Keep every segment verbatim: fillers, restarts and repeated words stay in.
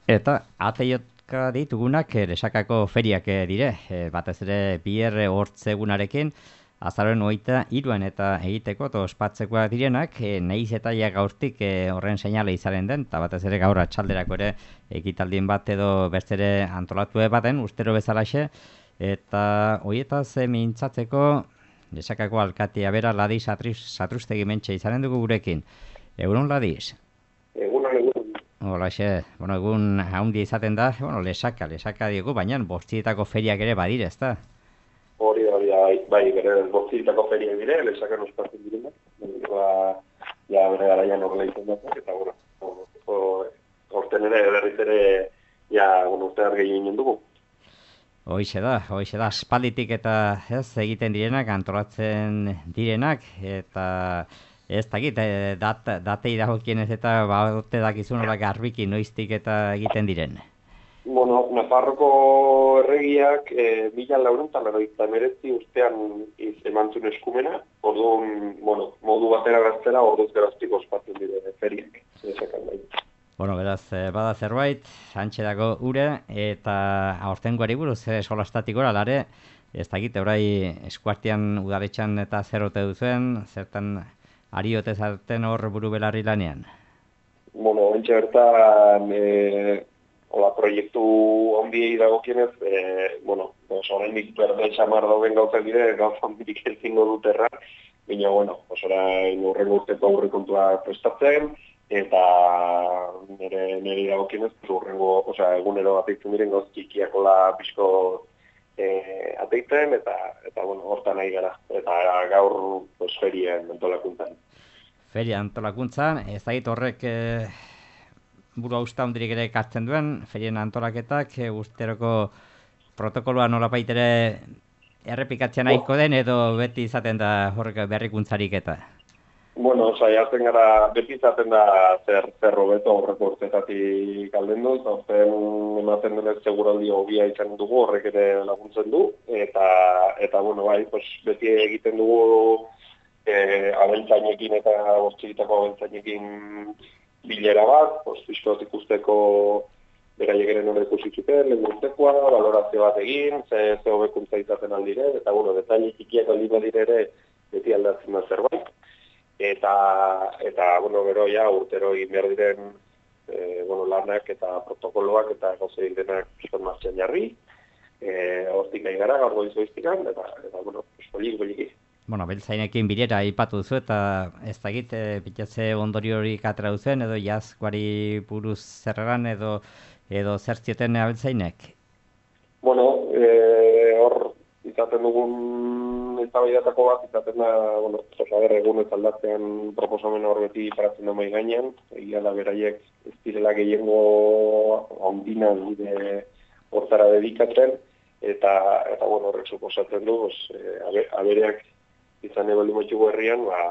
Eta ateiotka ditugunak eh, lesakako feriak eh, dire, eh, batez ere biher hortzegunarekin, azaroen hogeita hiruan eta egiteko eta ospatzekoak direnak, eh, nahiz eta ja gaurtik eh, horren seinale izaren den, eta batez ere gaur atxalderako ere ekitaldien bat edo bertzere antolatu baten, ustero bezalaxe, eta horietaz eh, mintzatzeko lesakako alkatea bera Ladiz Satrustegi mentxe izanen dugu gurekin. Egunon Ladiz? Egunon, egunon. Holaxe, bueno, egun haundi izaten da, bueno, lesaka, lesaka diegu, baina bortzietako feriak ere badire, ezta? Hori da, hori da, bai, bai, bere bortzitako feriak dire, lesakan ospatzen direnak, ba, ja, bere garaian horrela izan dut, eta, bueno, o- horten ere, berriz ere, ja, bueno, urte argi ginen dugu. Hoixe da, hoixe da, aspalditik eta ez egiten direnak, antolatzen direnak, eta ez dakit, eh, dat, datei dagokienez eta baute dakizun hola garbiki noiztik eta egiten diren. Bueno, Nafarroko erregiak, e, mila laurenta laroita emeretzi ustean iz, eman zuen eskumena, orduan, bueno, modu batera gaztera, orduz geraztik ospatzen dire feriak, lesakan bai. Bueno, beraz, eh, bada zerbait, hantxe dago ure, eta aurtengoari buruz, eh, solastatikora, lare, ez dakit, orai eskuartian udaletxan eta zerote duzuen, zertan ariote zarten hor buru belarri lanean. Bueno, ontsa bertan, e, hola, proiektu ondiei dagokienez, e, bueno, pues, oraindik berde xamar dauden gauzak dire, gauza ondirik ezingo dut erra, baina, bueno, pues, orain urrengo urteko aurrekontua prestatzen, eta nire, nire dagokienez, pues, urrengo, osea, egunero ateitzen diren gauz txikiakola pixko e, ateiten, eta, eta, bueno, hortan nahi gara, eta gaur, pues, ferien antolakuntzan. Feria antolakuntzan, ez dakit horrek eh, buru hausta hundirik ere ekartzen duen, ferien antolaketak, eh, usteroko protokoloa nolapait ere errepikatzen nahiko den, edo beti izaten da horrek berrikuntzarik eta. Bueno, saiatzen gara, beti izaten da zer, zer hobeto aurreko urtetatik aldendu, eta horten ematen denez seguraldi hobia izan dugu, horrek ere laguntzen du, eta, eta bueno, bai, pues, beti egiten dugu e, abeltzainekin eta bortzitako abeltzainekin bilera bat, pues, pixkot ikusteko beraiek ere nola ikusi zuten, lehen urtekoa, valorazio bat egin, ze, ze hobekuntza izaten aldire, eta bueno, detaile txikiak aldi badire ere beti aldatzen da zerbait. Eta, eta bueno, gero ja, urtero egin behar diren e, bueno, lanak eta protokoloak eta gauze denak pixkot martxan jarri. E, Hortik nahi gara, gaur goizu iztikan, eta, eta bueno, polik, poliki. Bueno, beltzainekin bilera aipatu duzu eta ez dakit, e, pitatze ondorio hori atera duzen, edo jazkoari buruz zerreran, edo, edo zertzioten abeltzainek. Bueno, e, hor izaten dugun eztabaidatako bat, izaten da, bueno, osa ber, egunez aldatzean proposamen hor beti paratzen da mai gainean, egia da beraiek ez direla gehiengo handina bide hortara dedikatzen, eta, eta bueno, horrek suposatzen du, pues, e, abereak izan ebali moitugu herrian, ba,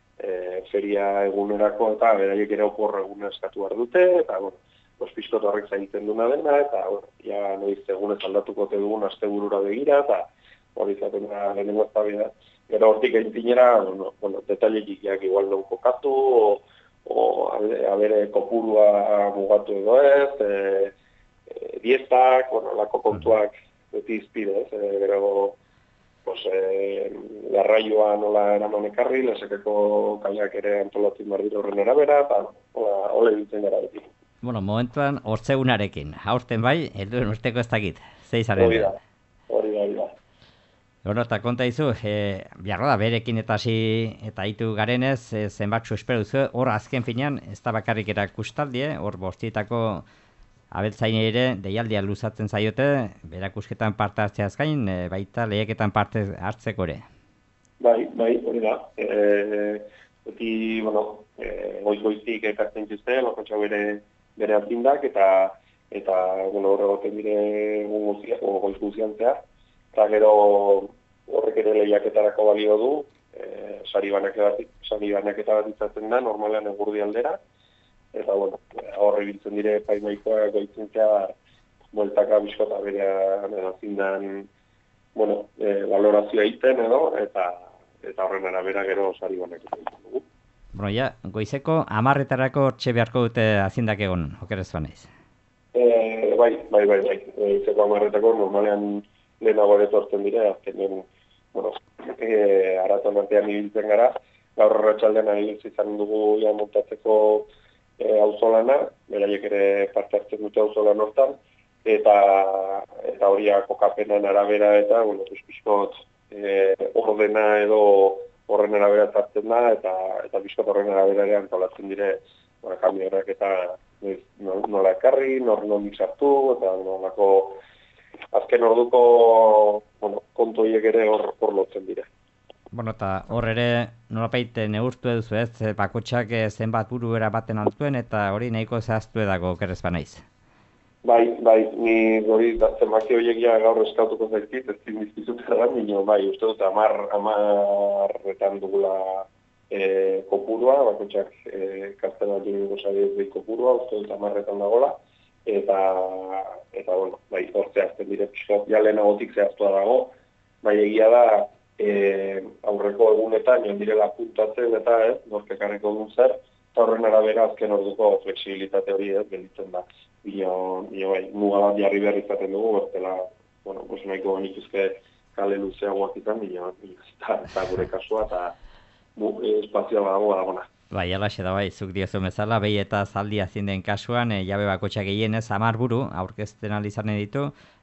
e, feria egunerako eta beraiek ere opor eguna eskatu behar dute, eta, bueno, pues, pixkot horrek zaintzen duna dena, eta, bueno, ja, noiz egunez aldatuko te dugun asteburura begira, eta hori izaten da lehenengo eztabaida. Gero hortik entinera, bueno, bueno, detaile txikiak igual non kokatu, o, o abere kopurua mugatu edo ez, e, e, diestak, bueno, lako kontuak beti izpide, ez, e, gero, pues, e, garraioa nola eraman ekarri, lesekeko kaiak ere antolatzen behar dira horren erabera, eta hola, hola ditzen gara beti. Bueno, momentuan hortzegunarekin, aurten bai, helduen urteko ez dakit, zei zaren Hori den. da, hori da, hori da. Bueno, eta konta izu, e, biarra da, berekin eta hasi eta hitu garenez, e, zenbat suspero duzu, hor azken finean, ez da bakarrik erakustaldie, hor bostietako abeltzaine ere deialdia luzatzen zaiote, berakusketan parte hartzeaz gain, e, baita lehiaketan parte hartzeko ere. Bai, bai, hori da. E, beti, bueno, e, goiz-goiztik ekartzen dituzte, lokotxa bere, bere azindak, eta, eta bueno, horre goten dire goiz guzian zehar. Eta gero horrek ere lehiaketarako balio du, e, sari banaketa bat izaten da, normalean egurdi aldera, eta bueno, horre biltzen dire paimaikoa goitzen zehar, bueltaka biskota berean azindan, bueno, e, valorazioa egiten edo, eta eta horren arabera gero sari banaketa egiten dugu. Bueno, ja, goizeko amarretarako hortxe beharko dute azindak egon, okerez banaiz. E, bai, bai, bai, bai, izeko amarretako normalean lehenago ere tortzen dire, azkenen, bueno, e, araton artean ibiltzen gara, gaur arratsaldean ibiltzen izan dugu ja montatzeko e, auzolana, beraiek ere parte hartzen dute auzolan hortan, eta eta horiak kokapenan arabera eta, bueno, bizkot e, ordena edo horren arabera zartzen da, eta eta bizkot horren arabera ere antolatzen dire, bueno, kamionak eta nola ekarri, nor nondik sartu, eta nolako azken orduko, bueno, kontu horiek ere hor, hor lotzen dira. Bueno, eta hor ere nolapait neurtu eduzu ez, bakotxak zenbat buru erabaten altuen, eta hori nahiko zehaztu edago kerrez banaiz. Bai, bai, ni hori zenbaki horiek ja gaur eskautuko zaizkit, ez dizkizutera da, nino, bai, uste dut amar, amarretan dugula e, kopurua, bakotxak e, kastela dugu sari ez behi kopurua, uste dut amarretan dagola, eta, eta bueno, bai, hor zehazten dire, pixko, ja lehenagotik zehaztua dago, bai, egia da, e, aurreko egunetan, joan direla puntatzen, eta ez, norkekarreko duen zer, eta horren arabera azken orduko fleksibilitate hori ez, gelditzen da. Bino, bino bai, muga bat jarri behar izaten dugu, bertela, bueno, pues nahiko banituzke kale luzeagoak izan, bino, eta, eta gure kasua, eta bu, espazioa dago dagona. Bai, alaxe da bai, zuk diozu bezala, behi eta zaldi azien den kasuan, e, jabe bakotxak gehienez, hamar buru, aurkezten alizanen ditu,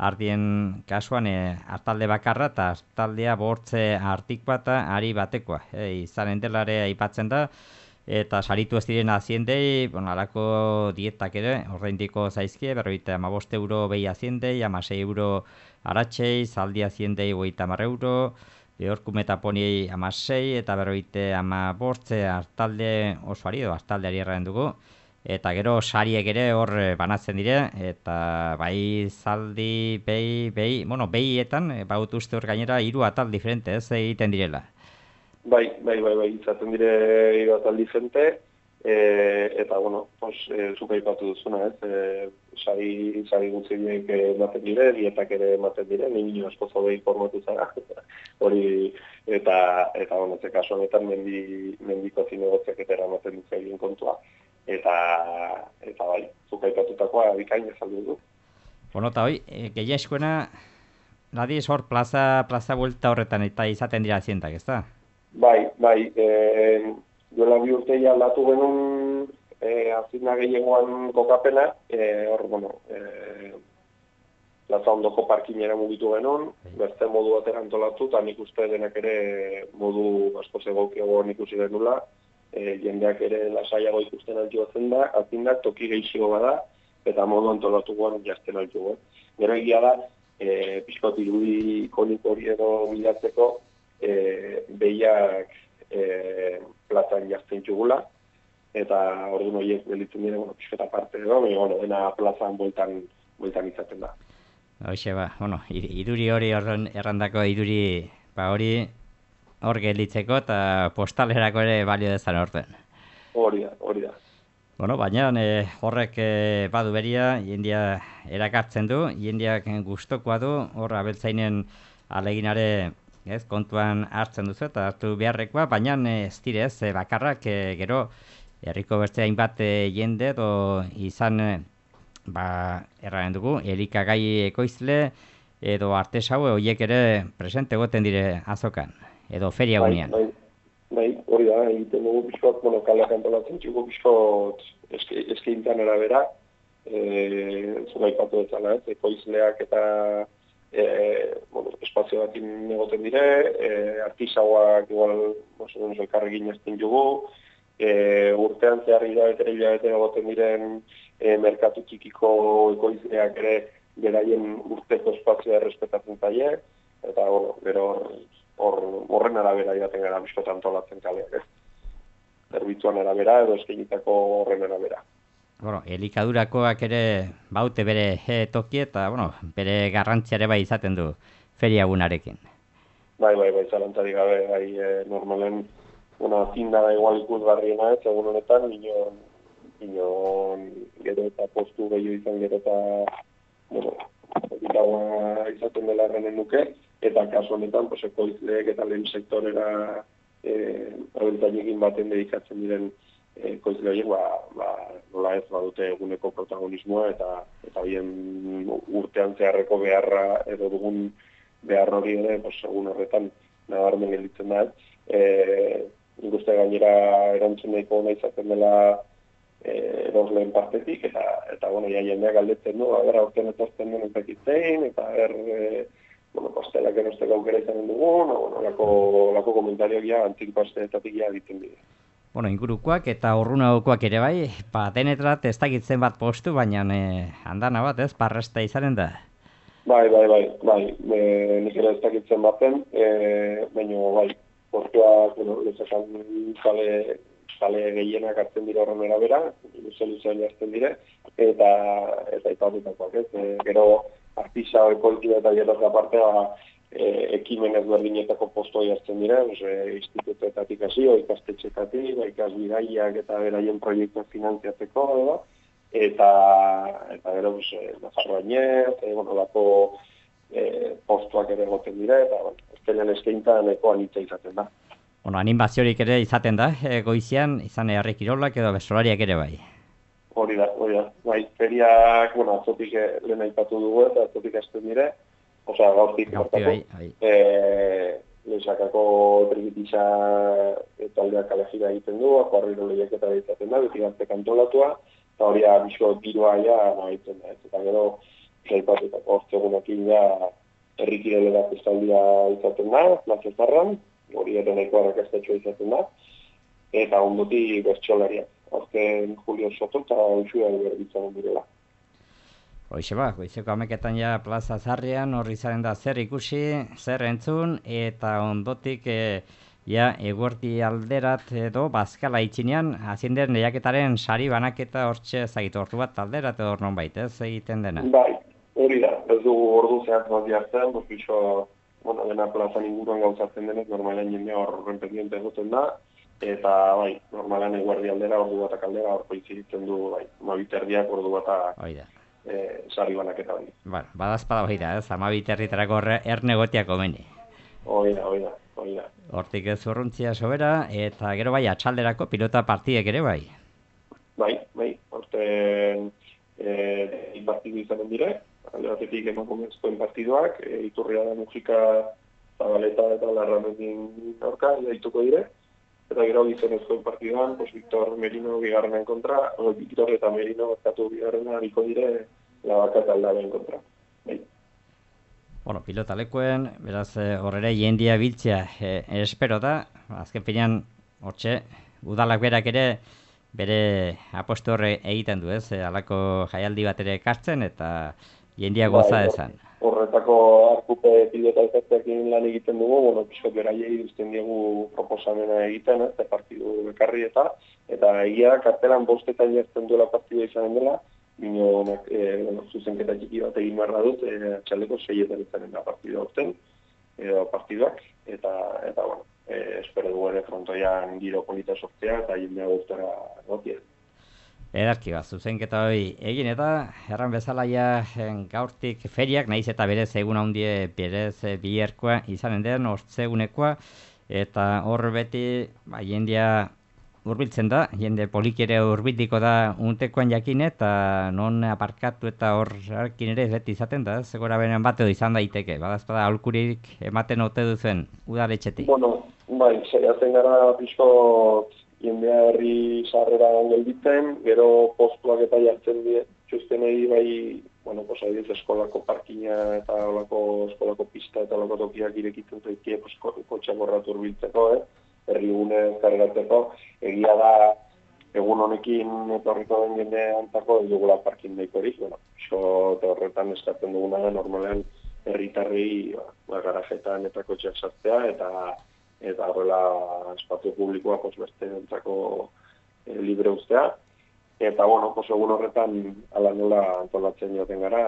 ardien kasuan, e, hartalde bakarra eta hartaldea bortze artik bat ari batekoa. E, izan endelare aipatzen da, eta saritu ez diren aziendei, bueno, alako dietak ere, ordaindiko zaizkie, berroita amabost euro behi aziendei, amasei euro aratxei, zaldi aziendei hogeita hamar euro, behorkume eta poniei amasei, eta berroite amabortze hartalde osoari, edo hartaldeari erraren dugu, eta gero sariek ere hor banatzen dire, eta bai zaldi, behi, behi, bueno, behietan, baut uste hor gainera, hiru atal diferente ez egiten direla. Bai, bai, bai, bai, izaten dire hiru atal diferente, e, eta, bueno, pues, e, zuka ipatu duzuna, ez, e, sari, sari gutziek ematen dire, dietak ere ematen dire, nini asko zaudei formatu zara, hori, eta, eta, bueno, ze kasu honetan mendi, mendiko zinegotziak eta ematen dut egin kontua, eta, eta, bai, zuka ipatutakoa bikain ezaldu du. Bueno, eta hoi, e, gehiago eskuena, nadiz hor plaza, plaza buelta horretan eta izaten dira azientak, ez da? Bai, bai, e, duela bi urtei aldatu genuen e, azina gehiagoan kokapena, e, hor, bueno, e, plaza ondoko parkinera mugitu genuen, beste modu batera antolatu, eta nik uste denak ere modu asko zegokiagoan ikusi denula, e, jendeak ere lasaiago ikusten altioatzen da, azindak toki gehiago bada, eta modu antolatu guan jazten altio. Gero egia da, e, pixkot irudi ikonik hori edo bilatzeko, E, behiak e, plazan jazten txugula, eta orduan horiek belitzen dira, bueno, pixketa parte edo, baina, bueno, dena plazan bueltan, bueltan izaten da. Hoxe, ba, bueno, iruri hori errandako iruri, ba, hori hor gelditzeko eta postalerako ere balio dezan horten. Hori da, hori da. Bueno, baina e, horrek e, badu beria, jendia erakartzen du, jendiak gustokoa du, hor abeltzainen aleginare ez, kontuan hartzen duzu eta hartu beharrekoa, baina ez dire ez, bakarrak e, gero herriko beste hainbat e, jende edo izan e, ba, erraren dugu, elikagai ekoizle edo artesau horiek ere presente egoten dire azokan, edo feria gunean. Bai, bai, hori da, egiten dugu pixkot, bueno, kaleak antolatzen txugu pixkot eske, eskeintzan erabera, e, zuga ipatu dezala ez, ekoizleak eta E, bueno, espazio batin egoten dire, e, artisauak igual elkarrekin ezten jugu, e, urtean zehar hilabetera hilabetera egoten diren e, merkatu txikiko ekoizleak ere beraien urteko espazioa errespetatzen zaie, eta bueno, gero horren arabera jaten gara biskotan antolatzen kaleak, ez? Zerbitzuan arabera edo eskainitako horren arabera. Bueno, elikadurakoak ere baute bere e, toki eta, bueno, bere garrantziare bai izaten du feria egunarekin. Bai, bai, bai, zalantzari gabe, bai, e, normalen, bueno, zinda da igual ikusgarriena ez, egun honetan, inon, inon, gero eta postu gehiago izan, gero eta, bueno, ikagoa izaten dela errenen nuke, eta kasu honetan, pues, ekoizleek eta lehen sektorera e, abeltzainekin baten dedikatzen diren ekoizle horiek ba, ba, nola ez badute eguneko protagonismoa eta eta bien urtean zeharreko beharra edo dugun behar hori ere, pues, egun horretan nabarmen gelditzen da. E, nik uste gainera erantzun nahiko nahi izaten dela e, erosleen partetik, eta, eta bueno, ja jendeak galdetzen du, aber, aurten etortzen den ezakitzein, eta ber, e, bueno, pastelak erosteko aukera izanen dugun, bueno, lako, lako komentarioak ja antik pasteetatik ja egiten dira. Bueno, ingurukoak eta urrunagokoak ere bai, ba, denetrat ez dakitzen bat postu, baina e, handana bat, ez, parresta izanen da. Bai, bai, bai, bai, e, nik ere ez dakitzen baten, e, baina, bai, postuak, bueno, lezakan kale, kale gehienak hartzen dira horren erabera, luze-luzean hartzen dire, eta, eta ipatutakoak, ez, e, gero artisa, ekoizle eta gero aparte, ba, e, ekimen ezberdinetako postoi hartzen dira, e, institutuetatik hasi, ikastetxetatik, ba, ikasbidaiak eta beraien proiektuak finantziatzeko, edo, eta eta gero pues, Nafarroainez, e, bueno, lako e, postuak ere egoten dira, eta bueno, azkenean eskaintza nahiko anitza izaten da. Bueno, animaziorik ere izaten da, e, goizian, izan herri kirolak edo besolariak ere bai. Hori da, hori da. Bai, feriak, bueno, atzotik lehen aipatu dugu eta atzotik hasten dire, osea, gaurtik Gaurtik, bai, bai. E, lehesakako trikitisa taldeak alegira egiten du, akuarriro lehiaketa izaten da, beti gazte kantolatua, eta hori abiso tiroa ja nahitzen da, ez. Eta gero, zaipatutako ortegunekin ja herrikirelera festaldia izaten da, Platzazarran, hori ere nahiko arrakastetxoa izaten da, eta ondoti bertsolariak. Azken Julio Soto eta Uxua berditzen direla. Hoixe ba, goizeko hameketan ja Plaza Zarrian horri zaren da zer ikusi, zer entzun, eta ondotik e, ja eguerdi alderat edo bazkala itxinean, hazien den lehiaketaren sari banaketa hortxe zagitu ordu bat alderat edo non baita, ez egiten dena? Bai, hori da, ez dugu ordu zehaz bat jartzen, bozpixo, bueno, dena plazan inguruan gauzatzen denez, normalen jendea horren pendiente egoten da, eta bai, normalan eguerdi aldera, ordu batak aldera, horko iziritzen du, bai, mabiterdiak ordu batak e, sari banaketa hori. Bueno, badazpada hori da, ez, amabiterrietarako ernegotiak omeni. Hori da, hori da, hori da. Hortik ez urruntzia sobera, eta gero bai, atxalderako pilota partidek ere bai. Bai, bai, orten e, partidu izanen dire, alde batetik emakumezkoen partiduak, e, Iturria da Mujika, Zabaleta eta Larramendin aurka, daituko dire, eta gero gizonezkoen partiduan, pues, Victor Merino bigarrenen kontra, o, Victor eta Merino bazkatu bigarrena hariko dire, Labaka taldaren kontra. Bai. Bueno, pilota lekuen, beraz horrere jendia biltzea e, espero da, azken finean, hortxe, udalak berak ere, bere apostu horre egiten du, ez, halako jaialdi bat ere ekartzen, eta jendia goza esan. Horretako arkupe pilota elkarteekin lan egiten dugu, bueno, pixkot beraiei uzten diegu proposamena egiten, ez, partidu bekarri eta, eta egia kartelan bostetan jartzen duela partidua izanen dela, bino, e, bueno, zuzenketa txiki bat egin barra dut, e, txaleko seietan izanen da partidua orten, edo partiduak, eta, eta bueno, e, espero dugu ere frontoian giro polita sortzea, eta jendea guztara gotia. Edarki bat, zuzenketa hori egin eta erran bezala ja gaurtik feriak, nahiz eta berez egun handie berez biherkoa izanen den, ortzegunekoa, eta hor beti ba, jendea hurbiltzen da, jende polik ere hurbildiko da untekoan jakin eta non aparkatu eta horrekin ere beti izaten da, segura benen bat edo izan daiteke, badazpada aholkurik ematen ote duzen udaletxetik. Bueno, bai, saiatzen gara pixko jendea herri sarrera gelditzen, gero postuak eta jartzen die, txustenei bai, bueno, pues adibidez eskolako parkina eta olako eskolako pista eta olako tokiak irekitzen zaitie, pues kotxeak horratu hurbiltzeko, eh? Herri gune kargatzeko, egia da egun honekin etorriko den jende antako ez dugula parkin daikorik, bueno, iso horretan eskatzen duguna da normalen herritarrei ba, garajetan eta kotxeak sartzea eta eta horrela espazio publikoa pues, beste entzako e, libre ustea. Eta, bueno, pues, egun horretan ala nola antolatzen joaten gara,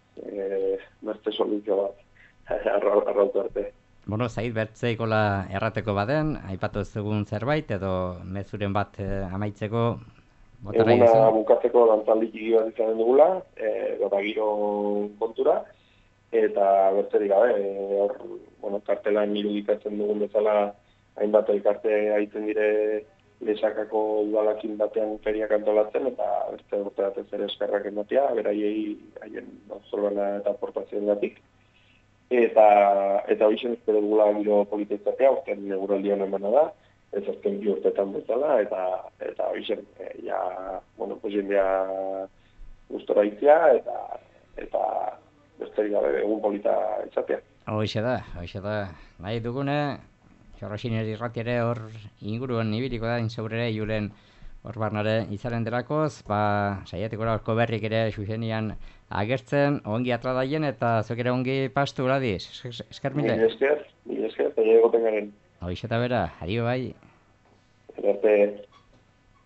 e, beste soluzio bat arrautu arte. Bueno, zait bertzeikola errateko baden, aipatu ez dugun zerbait, edo mezuren bat e, amaitzeko botarra eguna izan? Bukatzeko dantzaldik bat izanen dugula, e, gota giro kontura, eta bertzerik gabe, hor, bueno, kartelan irudikatzen dugun bezala hainbat elkarte aitzen dire Lesakako udalakin batean feriak antolatzen, eta beste urte batez ere eskerrak ematea, beraiei haien zorbana eta aportazioen gatik. Eta, eta hoixen espero dugula giro politezatea, urtean eguraldian emana da, ez azken bi urtetan bezala, eta, eta hoixen, e, ja, bueno, pues jendea gustora itzia, eta, eta besterik gabe egun polita izatea. Hoxe da, hoxe da. Nahi dugune, Jorroxiner irratiare hor inguruan ibiliko da, inzaurere, julen hor barnare izaren delakoz, ba, saiatiko da horko berrik ere xuzenian agertzen, ongi atradaien eta zuk ere ongi pastu, Ladiz, esker mile. Mil esker, mil esker, eta egoten garen. Hoxe eta bera, adio bai. Erte.